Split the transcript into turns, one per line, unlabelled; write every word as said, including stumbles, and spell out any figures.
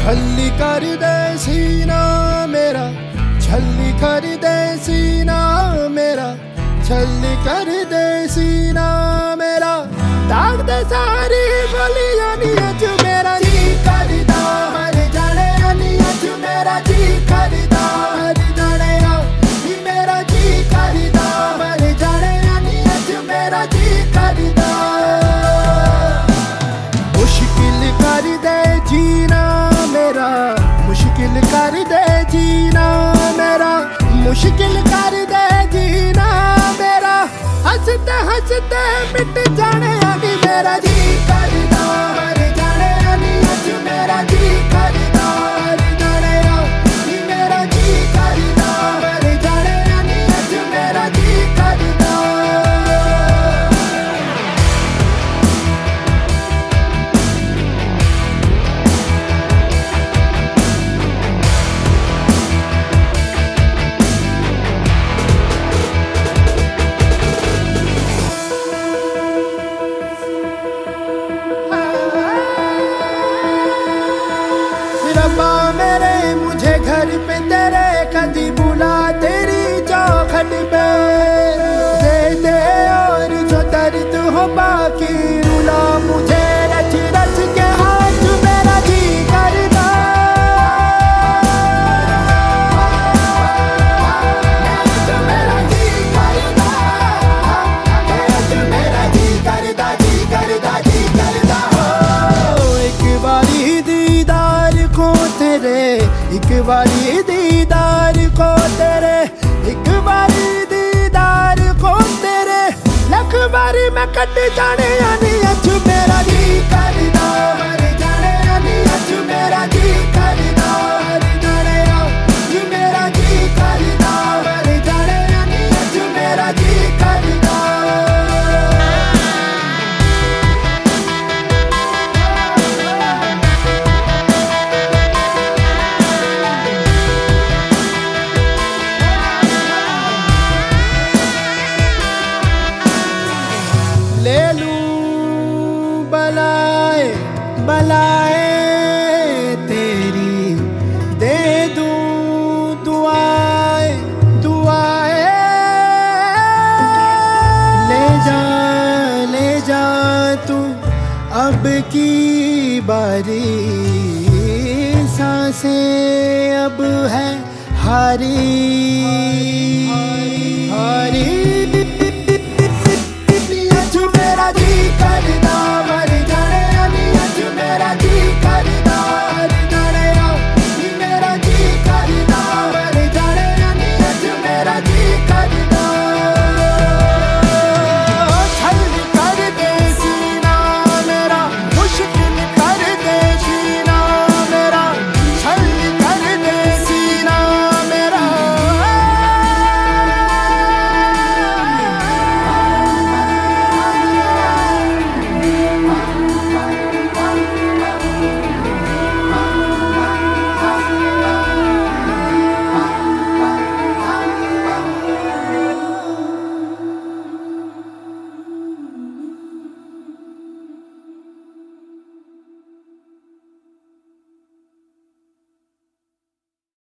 छल्ली कर दे सीना मेरा, छल्ली कर दे सीना मेरा, छल्ली कर दे सीना मेरा, दाग दे सारी गलियां नी अज मेरा जी करदा मर जाने नी अज मेरा जी करदा मर जाने नी मेरा जी करदा मर जाने नी अज मेरा जी करदा। मुश्किल कर दे जीना मेरा, मुश्किल कर दे जीना मेरा, मुश्किल कर दे जीना मेरा, हंसते हंसते मिट जाने नी मेरा जी करदा मर जाने नी अज मेरा जी करदा मर जाने नी मेरा जी करदा मर जाने नी अज मेरा जी करदा। रब्बा मेरे मुझे घर पे तेरे कदी बुला तेरी चौखट पे दे दे, और जो दर्द हो बाकी रुला मुझे रच रच के हाथ मेरा जी करदा। मेरा जी करदा, मेरा जी करदा जी करदा जी करदा। एक बारी दीदार को तेरे, एक बारी दीदार को तेरे, एक बारी दीदार को तेरे, लख बारी मैं कट जाने नी अज मेरा जी करदा मर जाने नी अज मेरा जी करदा मर जाने नी मेरा जी करदा मर जाने नी अज मेरा जी करदा। ले लूं बलाए बलाए तेरी, दे दूं दुआए दुआए, ले जा ले जा तू अब की बारी, सांसें अब है हारी।